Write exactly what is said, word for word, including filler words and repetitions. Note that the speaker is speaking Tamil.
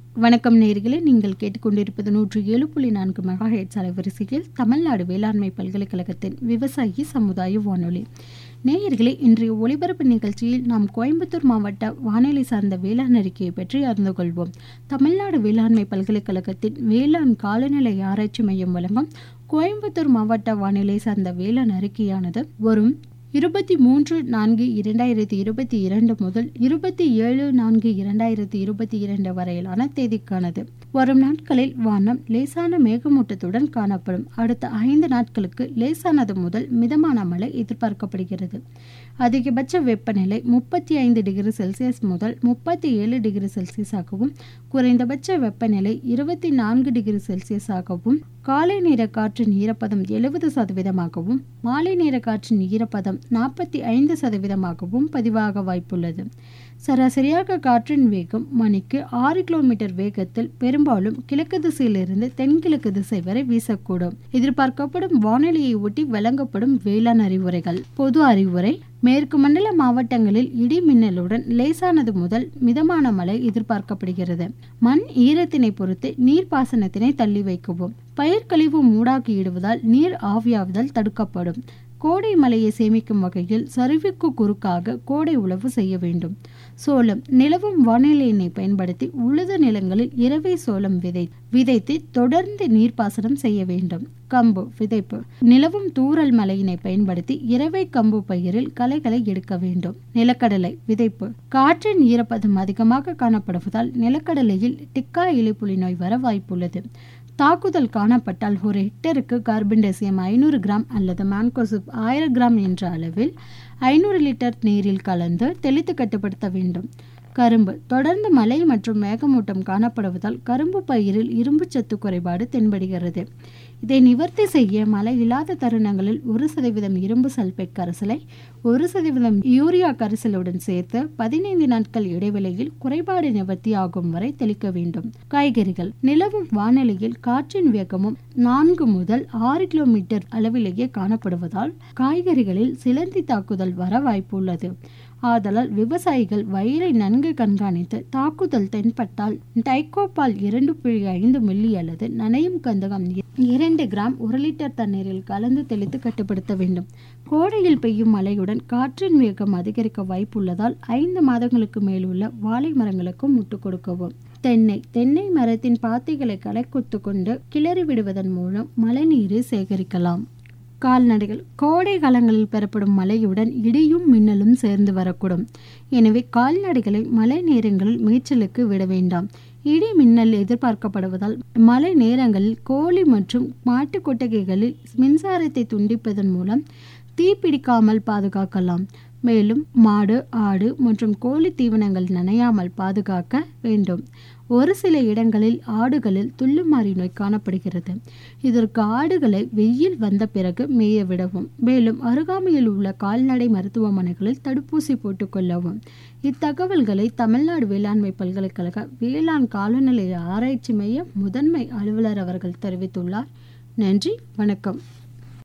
வணக்கம் நேயர்களே, நீங்கள் கேட்டுக்கொண்டிருப்பது நூற்று ஏழு புள்ளி நான்கு மெகாஹெர்ட்ஸ் அலைவரிசையில் தமிழ்நாடு வேளாண்மை பல்கலைக்கழகத்தின் விவசாயி சமுதாய வானொலி. நேயர்களே, இன்றைய ஒலிபரப்பு நிகழ்ச்சியில் நாம் கோயம்புத்தூர் மாவட்ட வானிலை சார்ந்த வேளாண் அறிக்கையை பற்றி அறிந்து கொள்வோம். தமிழ்நாடு வேளாண்மை பல்கலைக்கழகத்தின் வேளாண் காலநிலை ஆராய்ச்சி மையம் வழங்கும் கோயம்புத்தூர் மாவட்ட வானிலை சார்ந்த வேளாண் அறிக்கையானது வரும் இருபத்தி மூன்று நான்கு இரண்டாயிரத்தி இருபத்தி இரண்டு முதல் இருபத்தி ஏழு நான்கு இரண்டாயிரத்தி இருபத்தி இரண்டு வரையிலான தேதிக்கானது. வரும் நாட்களில் வானம் லேசான மேகமூட்டத்துடன் காணப்படும். அடுத்த ஐந்து நாட்களுக்கு லேசானது முதல் மிதமான மழை எதிர்பார்க்கப்படுகிறது. அதிகபட்ச வெப்பநிலை முப்பத்தி ஐந்து டிகிரி செல்சியஸ் முதல் முப்பத்தி ஏழு டிகிரி செல்சியஸ் ஆகவும், குறைந்தபட்ச வெப்பநிலை இருபத்தி நான்கு டிகிரி செல்சியஸ் ஆகவும், காலை நேர காற்றின் ஈரப்பதம் எழுபது சதவீதமாகவும் மாலை நேர காற்றின் ஈரப்பதம் நாற்பத்தி ஐந்து சதவீதமாகவும் பதிவாக வாய்ப்புள்ளது. சராசரியாக காற்றின் வேகம் மணிக்கு ஆறு கிலோமீட்டர் வேகத்தில் பெரும்பாலும் கிழக்கு திசையிலிருந்து தென்கிழக்கு திசை வரை வீசக்கூடும். எதிர்பார்க்கப்படும் வானிலையை ஒட்டி வழங்கப்படும் வேளாண் அறிவுரைகள். பொது அறிவுரை: மேற்கு மண்டல மாவட்டங்களில் இடி மின்னலுடன் லேசானது முதல் மிதமான மழை எதிர்பார்க்கப்படுகிறது. மண் ஈரத்தினை பொறுத்து நீர்ப்பாசனத்தினை தள்ளி வைக்கவும். பயிர் கழிவு மூடாக்கி இடுவதால் நீர் ஆவியாவதால் தடுக்கப்படும். கோடை மழையை சேமிக்கும் வகையில் சரிவுக்கு குறுக்காக கோடை உழவு செய்ய வேண்டும். சோளம்: நிலவும் வானிலையினை பயன்படுத்தி உழுத நிலங்களில் இரவை சோளம் விதை விதைத்து தொடர்ந்து நீர்ப்பாசனம் செய்ய வேண்டும். கம்பு விதைப்பு: நிலவும் தூறல் மழையினை பயன்படுத்தி இரவை கம்பு பயிரில் களைகளை எடுக்க வேண்டும். நிலக்கடலை விதைப்பு: காற்றின் ஈரப்பதம் அதிகமாக காணப்படுவதால் நிலக்கடலையில் டிக்கா இலைப்புலி நோய் வர வாய்ப்புள்ளது. தாக்குதல் காணப்பட்டால் ஒரு ஹெக்டருக்கு கார்பன்டசியம் ஐநூறு கிராம் அல்லது மான்கோசிப் ஆயிரம் கிராம் என்ற அளவில் ஐநூறு லிட்டர் நீரில் கலந்து தெளித்து கட்டுப்படுத்த வேண்டும். கரும்பு: தொடர்ந்து மழை மற்றும் மேகமூட்டம் காணப்படுவதால் கரும்பு பயிரில் இரும்பு சத்து குறைபாடு தென்படுகிறது. இதை நிவர்த்தி செய்ய மழை இல்லாத தருணங்களில் ஒரு சதவீதம் இரும்பு சல்பேட் கரைசலை ஒரு சதவீதம் யூரியா கரைசலுடன் சேர்த்து பதினைந்து நாட்கள் இடைவெளியில் குறைபாடு நிவர்த்தி ஆகும் வரை தெளிக்க வேண்டும். காய்கறிகள்: நிலவும் வானிலையில் காற்றின் வேகமும் நான்கு முதல் ஆறு கிலோமீட்டர் அளவிலேயே காணப்படுவதால் காய்கறிகளில் சிலந்தி தாக்குதல் வர வாய்ப்பு உள்ளது. ஆதலால் விவசாயிகள் வயலை நன்கு கண்காணித்து தாக்குதல் தென்பட்டால் டைகோபால் இரண்டு புள்ளி ஐந்து மில்லி அல்லது நனையும் கந்தகம் இரண்டு கிராம் ஒரு லிட்டர் தண்ணீரில் கலந்து தெளித்து கட்டுப்படுத்த வேண்டும். கோடையில் பெய்யும் மழையுடன் காற்றின் வேகம் அதிகரிக்க வாய்ப்புள்ளதால் ஐந்து மாதங்களுக்கு மேலுள்ள வாழை மரங்களுக்கும் முட்டு கொடுக்கவும். தென்னை: தென்னை மரத்தின் பாத்திகளை களை கொத்து கொண்டு கிளறி விடுவதன் மூலம் மழைநீரை சேகரிக்கலாம். கால்நடைகள்: கோடை காலங்களில் பெறப்படும் மழையுடன் இடியும் மின்னலும் சேர்ந்து வரக்கூடும். எனவே கால்நடைகளை மழை நேரங்களில் மேய்ச்சலுக்கு விட வேண்டாம். இடி மின்னல் எதிர்பார்க்கப்படுவதால் மழை நேரங்களில் கோழி மற்றும் மாட்டு கொட்டகைகளில் மின்சாரத்தை துண்டிப்பதன் மூலம் தீப்பிடிக்காமல் பாதுகாக்கலாம். மேலும் மாடு, ஆடு மற்றும் கோழி தீவனங்கள் நனையாமல் பாதுகாக்க வேண்டும். ஒரு சில இடங்களில் ஆடுகளில் துள்ளுமாறி நோய் காணப்படுகிறது. இதற்கு ஆடுகளை வெயில் வந்த பிறகு மேய விடவும். மேலும் அருகாமையில் உள்ள கால்நடை மருத்துவமனைகளில் தடுப்பூசி போட்டுக்கொள்ளவும். இத்தகவல்களை தமிழ்நாடு வேளாண்மை பல்கலைக்கழக வேளாண் காலநிலை ஆராய்ச்சி மைய முதன்மை அலுவலர் அவர்கள் தெரிவித்துள்ளார். நன்றி, வணக்கம்.